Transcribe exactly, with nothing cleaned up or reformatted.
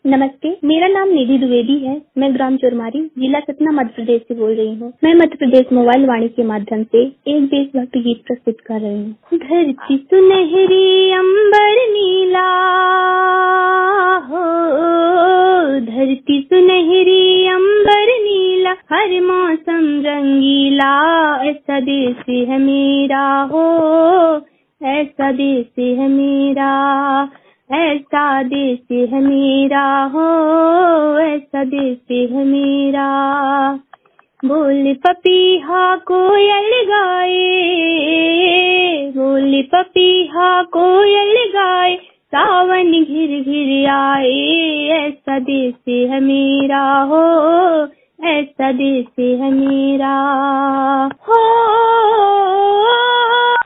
नमस्ते, मेरा नाम निधि द्विवेदी है। मैं ग्राम चोरमारी, जिला सतना, मध्य प्रदेश से बोल रही हूँ। मैं मध्य प्रदेश मोबाइल वाणी के माध्यम से एक देशभक्ति गीत प्रस्तुत कर रही हूँ। धरती सुनहरी अंबर नीला हो, धरती सुनहरी अंबर नीला, हर मौसम रंगीला, ऐसा देश है मेरा हो, ऐसा देश है मेरा, ऐसा देश है मेरा हो, ऐसा देश है मेरा। बोल पपीहा कोयल गाए, बोल पपीहा कोयल गाए, सावन घिर घिर आए, ऐसा देश है मेरा हो, ऐसा देश है मेरा हो।